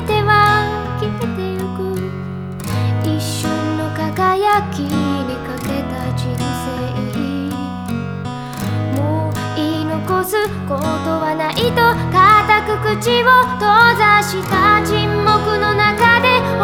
ては消えてゆく一瞬の輝きにかけた人生もう言い残すことはないと固く口を閉ざした沈黙の中で